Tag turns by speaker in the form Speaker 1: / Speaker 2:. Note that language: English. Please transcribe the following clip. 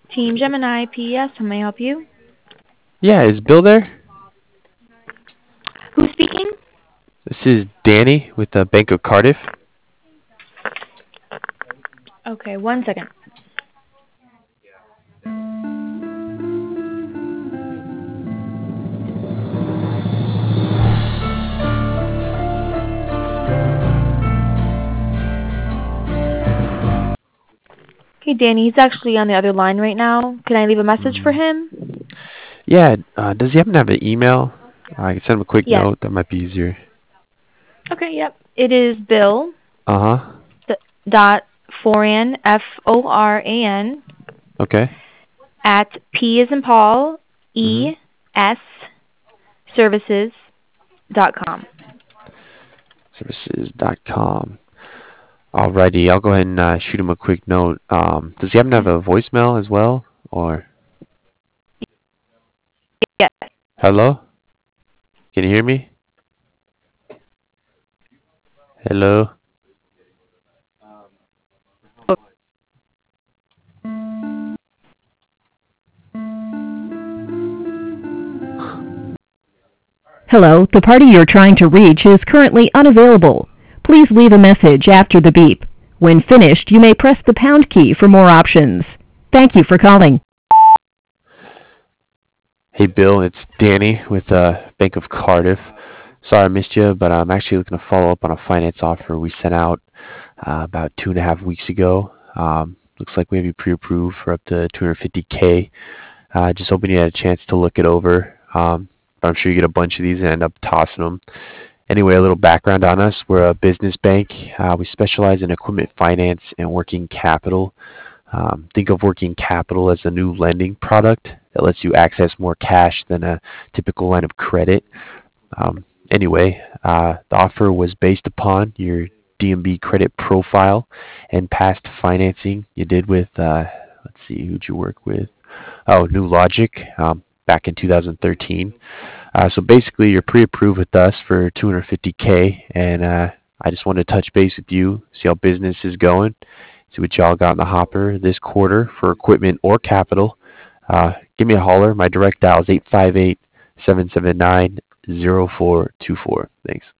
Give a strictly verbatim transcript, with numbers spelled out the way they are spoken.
Speaker 1: Team Gemini P E S, how may I help you?
Speaker 2: Yeah, is Bill there?
Speaker 1: Who's speaking?
Speaker 2: This is Danny with the Bank of Cardiff.
Speaker 1: Okay, one second. Okay, Danny, he's actually on the other line right now. Can I leave a message for
Speaker 2: Mm.
Speaker 1: him?
Speaker 2: Yeah, uh, does he happen to have an email? I can send him a quick
Speaker 1: Yes.
Speaker 2: note. That might be easier.
Speaker 1: Okay, yep. It is Bill
Speaker 2: Uh huh.
Speaker 1: th- dot Foran, F O R A N,
Speaker 2: Okay.
Speaker 1: at P as in Paul, E
Speaker 2: Mhm.
Speaker 1: S services dot com.
Speaker 2: Services dot com. Alrighty, I'll go ahead and uh, shoot him a quick note. Um, does he happen to have a voicemail as well, or
Speaker 1: Yes.
Speaker 2: hello? Can you hear me? Hello.
Speaker 3: Hello, the party you're trying to reach is currently unavailable. Please leave a message after the beep. When finished, you may press the pound key for more options. Thank you for calling.
Speaker 2: Hey Bill, it's Danny with uh, Bank of Cardiff. Sorry I missed you, but I'm actually looking to follow up on a finance offer we sent out uh, about two and a half weeks ago. Um, looks like we have you pre-approved for up to two hundred fifty K. Uh, just hoping you had a chance to look it over. Um, but I'm sure you get a bunch of these and end up tossing them. Anyway, a little background on us. We're a business bank. Uh, we specialize in equipment finance and working capital. Um, think of working capital as a new lending product that lets you access more cash than a typical line of credit. Um, anyway, uh, the offer was based upon your D M B credit profile and past financing you did with, uh, let's see, who'd you work with? Oh, New Logic um, back in two thousand thirteen. Uh, so basically, you're pre-approved with us for two hundred fifty K, and uh, I just wanted to touch base with you, see how business is going, see what y'all got in the hopper this quarter for equipment or capital. Uh, give me a holler. My direct dial is eight five eight, seven seven nine, zero four two four. Thanks.